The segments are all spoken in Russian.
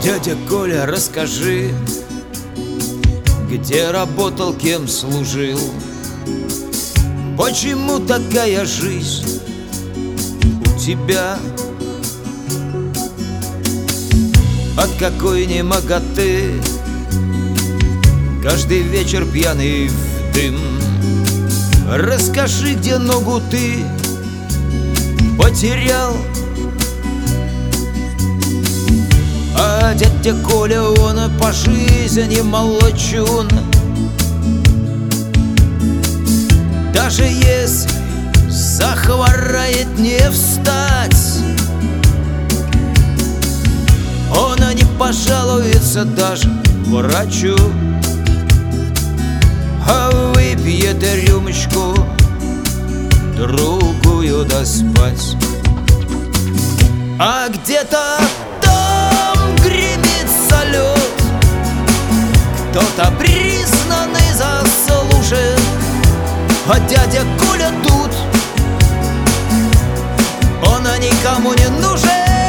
Дядя Коля, расскажи, где работал, кем служил? Почему такая жизнь у тебя? От какой немоготы каждый вечер пьяный в дым? Расскажи, где ногу ты потерял? А дядя Коля, он по жизни молодчун. Даже если захворает, не встать, он не пожалуется даже врачу, а выпьет рюмочку другую да спать. А где-то там гремит салют, кто-то признанный заслужен, а дядя Коля тут, он никому не нужен.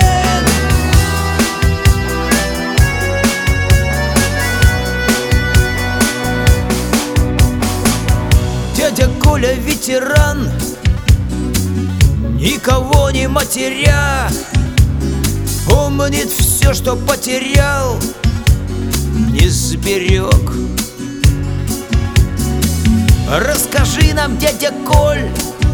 Дядя Коля ветеран, никого не матеря, помнит все, что потерял, не сберег. Расскажи нам, дядя Коль,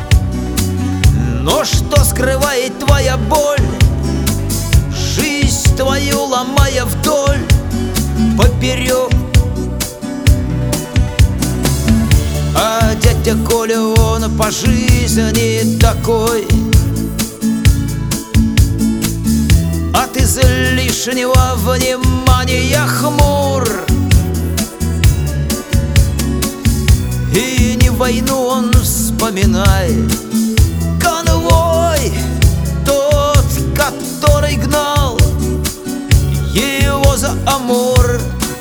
но что скрывает твоя боль, жизнь твою ломая вдоль поперек? А дядя Коля, он по жизни такой, от излишнего внимания хмур. И не войну он вспоминает, конвой тот, который гнал его за Амур.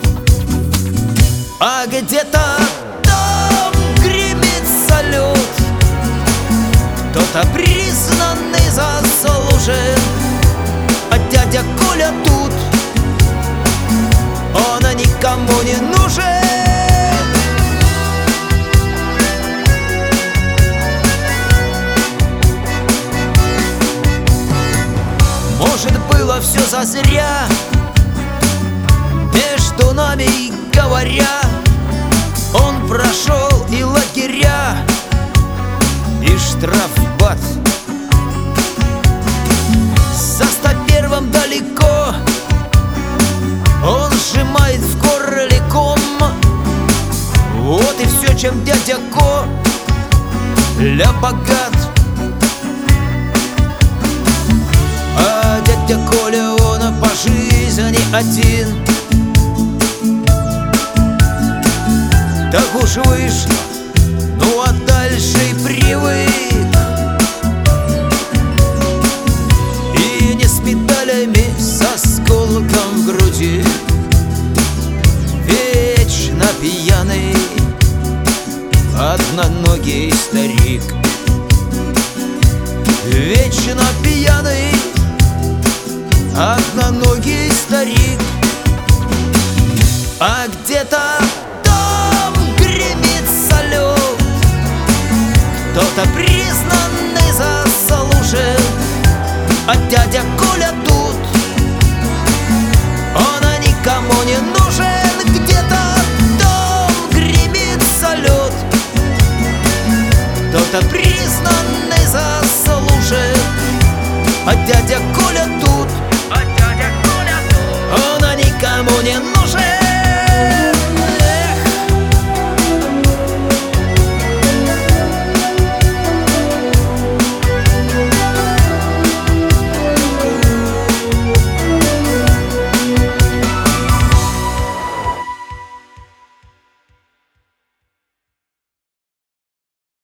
А где-то там гремит салют, кто-то признанный заслужен, а дядя Коля тут, он никому не нужен. Может, было все зазря, между нами говоря, он прошел и лагеря, и штрафбат. За 101-м далеко, он сжимает в горле ком. Вот и все, чем дядя Коля богат. А дядя Коля, он по жизни один. Так уж вышло, ну а дальше и привык. И не с медалями, с осколком в груди, вечно пьяный одноногий старик. Вечно пьяный одноногий старик. А где-то там гремит салют, кто-то признанный заслужен, а дядя Коля тут, он никому не нужен. Где-то там гремит салют, кто-то признанный заслужен, а дядя